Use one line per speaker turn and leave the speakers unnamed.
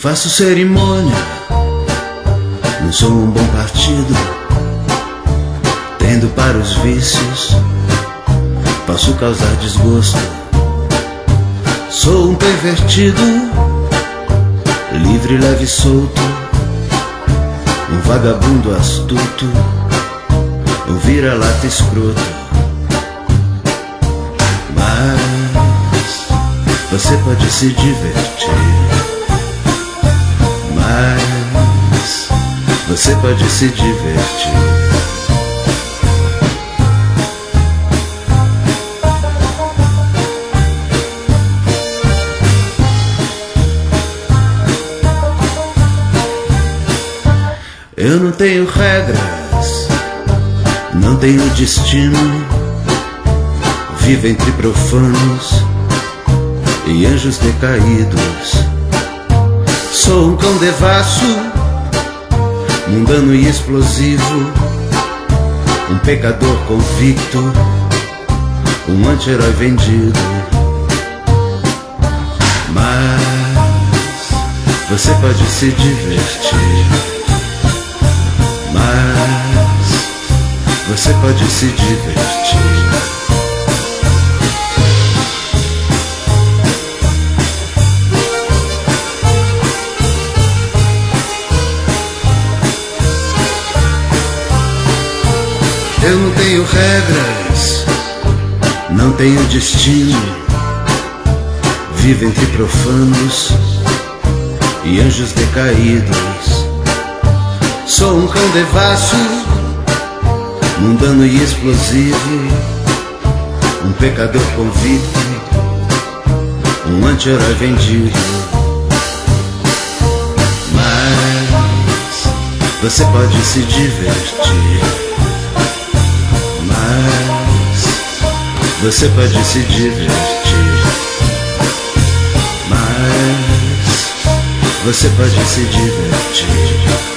faço cerimônia, não sou um bom partido, tendo para os vícios, posso causar desgosto. Sou um pervertido, livre, leve e solto, um vagabundo astuto, um vira-lata escroto. Mas você pode se divertir, mas você pode se divertir. Eu não tenho regras, não tenho destino, vivo entre profanos e anjos decaídos. Sou um cão devasso, mundano e explosivo, um pecador convicto, um anti-herói vendido. Mas você pode se divertir, mas você pode se divertir. Eu não tenho regras, não tenho destino, vivo entre profanos e anjos decaídos. Sou um cão devasso, mundano e explosivo, um pecador convicto, um anti-herói vendido. Mas você pode se divertir, mas você pode se divertir, mas você pode se divertir.